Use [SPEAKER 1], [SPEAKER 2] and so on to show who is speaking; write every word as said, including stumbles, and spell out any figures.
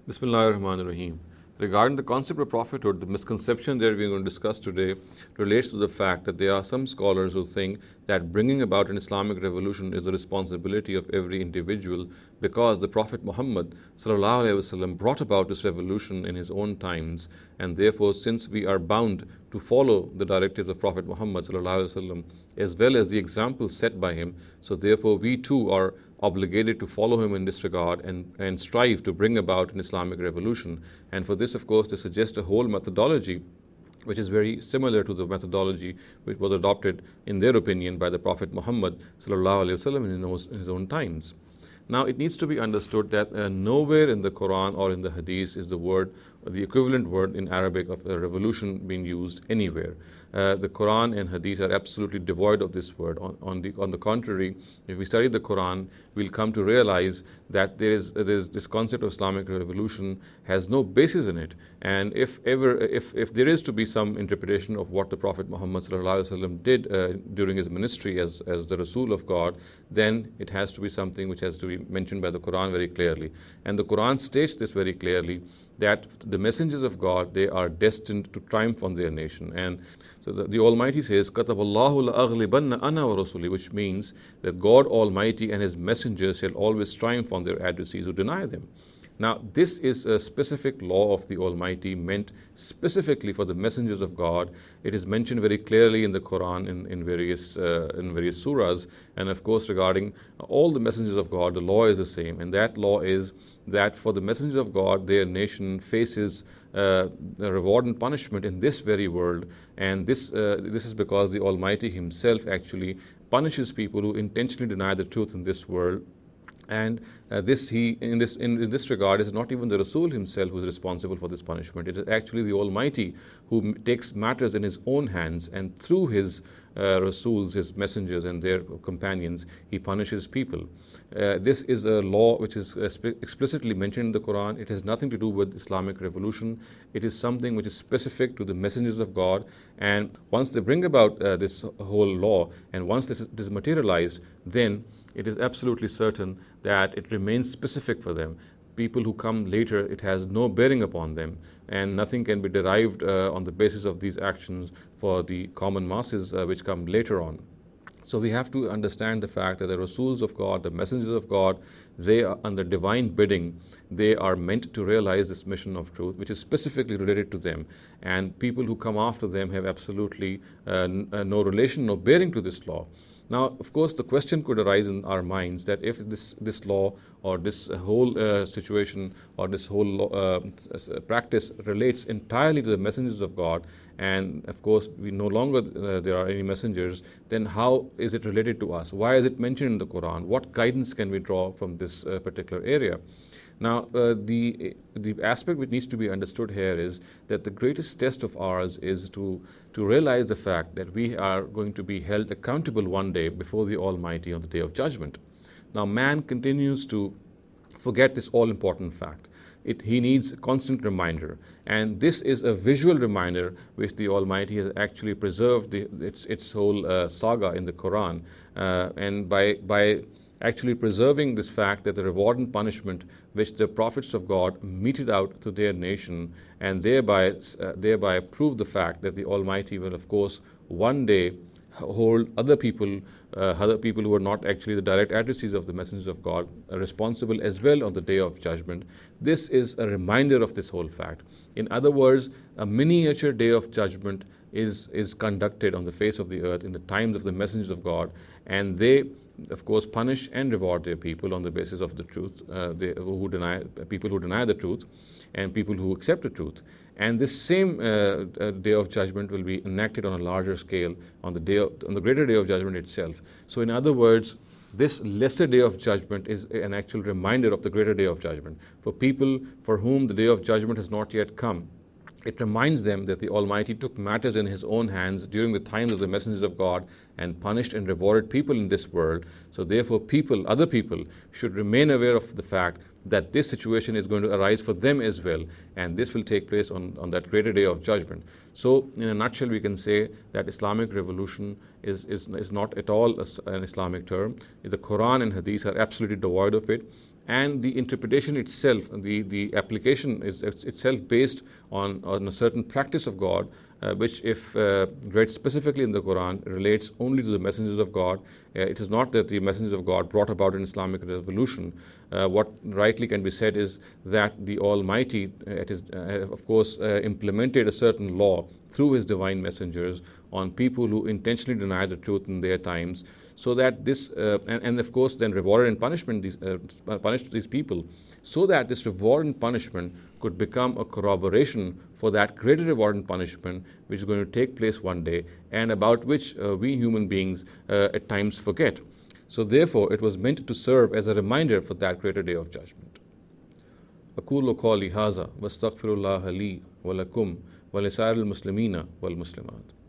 [SPEAKER 1] Bismillah ar-Rahman ar-Rahim. Regarding the concept of prophethood, the misconception that we're going to discuss today relates to the fact that there are some scholars who think that bringing about an Islamic revolution is the responsibility of every individual because the Prophet Muhammad sallallahu alaihi wasallam brought about this revolution in his own times, and therefore, since we are bound to follow the directives of Prophet Muhammad sallallahu alaihi wasallam as well as the examples set by him, so therefore we too are obligated to follow him in this regard and, and strive to bring about an Islamic revolution. And for this, of course, they suggest a whole methodology which is very similar to the methodology which was adopted, in their opinion, by the Prophet Muhammad sallallahu alaihi wasallam in his, in his own times. Now, it needs to be understood that uh, nowhere in the Quran or in the Hadith is the word, the equivalent word in Arabic of a revolution being used anywhere. Uh, the Quran and Hadith are absolutely devoid of this word. On, on, the, on the contrary, if we study the Quran, we'll come to realize that there is, there is this concept of Islamic revolution has no basis in it. And if ever, if, if there is to be some interpretation of what the Prophet Muhammad sallallahu alaihi wasallam did uh, during his ministry as, as the Rasul of God, then it has to be something which has to be mentioned by the Quran very clearly. And the Quran states this very clearly, that the messengers of God, they are destined to triumph on their nation. And so the, the Almighty says, كَتَبَ اللَّهُ لَأَغْلِبَنَّ أَنَا وَرَسُولِي, which means that God Almighty and His messengers shall always triumph on their adversaries who deny them. Now, this is a specific law of the Almighty meant specifically for the messengers of God. It is mentioned very clearly in the Quran in, in, various, uh, in various surahs. And of course, regarding all the messengers of God, the law is the same. And that law is that for the messengers of God, their nation faces uh, a reward and punishment in this very world. And this, uh, this is because the Almighty Himself actually punishes people who intentionally deny the truth in this world. And uh, this he in this in, in this regard is not even the Rasul himself who is responsible for this punishment. It is actually the Almighty who m- takes matters in His own hands, and through His uh, Rasuls, His messengers and their companions, He punishes people. Uh, this is a law which is uh, sp- explicitly mentioned in the Quran. It has nothing to do with Islamic revolution. It is something which is specific to the messengers of God. And once they bring about uh, this whole law, and once this is, this is materialized, then it is absolutely certain that it remains specific for them. People who come later, it has no bearing upon them, and nothing can be derived uh, on the basis of these actions for the common masses uh, which come later on. So we have to understand the fact that the Rasuls of God, the messengers of God, they are under divine bidding. They are meant to realize this mission of truth, which is specifically related to them. And people who come after them have absolutely uh, n- uh, no relation, no bearing to this law. Now, of course, the question could arise in our minds that if this, this law or this whole uh, situation or this whole law, uh, practice relates entirely to the messengers of God, and of course we no longer uh, there are any messengers, then how is it related to us? Why is it mentioned in the Quran? What guidance can we draw from this uh, particular area? Now, uh, the the aspect which needs to be understood here is that the greatest test of ours is to, to realize the fact that we are going to be held accountable one day before the Almighty on the Day of Judgment. Now, man continues to forget this all-important fact. It, he needs a constant reminder. And this is a visual reminder which the Almighty has actually preserved the, its, its whole uh, saga in the Quran. Uh, and by, by actually preserving this fact that the reward and punishment which the prophets of God meted out to their nation, and thereby, uh, thereby prove the fact that the Almighty will, of course, one day hold other people, uh, other people who are not actually the direct adversaries of the messengers of God, uh, responsible as well on the Day of Judgment. This is a reminder of this whole fact. In other words, a miniature Day of Judgment is, is conducted on the face of the earth in the times of the messengers of God, and they, of course, punish and reward their people on the basis of the truth, uh, they, who deny, people who deny the truth, and people who accept the truth. And this same uh, uh, Day of Judgment will be enacted on a larger scale on the day of, on the greater Day of Judgment itself. So, in other words, this lesser Day of Judgment is an actual reminder of the greater Day of Judgment. For people for whom the Day of Judgment has not yet come, it reminds them that the Almighty took matters in His own hands during the times of the messengers of God and punished and rewarded people in this world. So therefore people, other people, should remain aware of the fact that this situation is going to arise for them as well, and this will take place on, on that greater Day of Judgment. So in a nutshell, we can say that Islamic revolution is, is, is not at all an Islamic term. The Quran and Hadith are absolutely devoid of it. and the interpretation itself, the, the application is itself based on, on a certain practice of God, uh, which if uh, read specifically in the Quran relates only to the messengers of God. Uh, it is not that the messengers of God brought about an Islamic revolution. Uh, what rightly can be said is that the Almighty, uh, it is, uh, of course, uh, implemented a certain law through His divine messengers on people who intentionally deny the truth in their times, so that this, uh, and, and of course then rewarded and punishment these, uh, punished these people, so that this reward and punishment could become a corroboration for that greater reward and punishment which is going to take place one day, and about which uh, we human beings uh, at times forget. So therefore it was meant to serve as a reminder for that greater day of judgment. أقول قولي هذا واستغفر الله لي ولكم ولسائر المسلمين والمسلمات.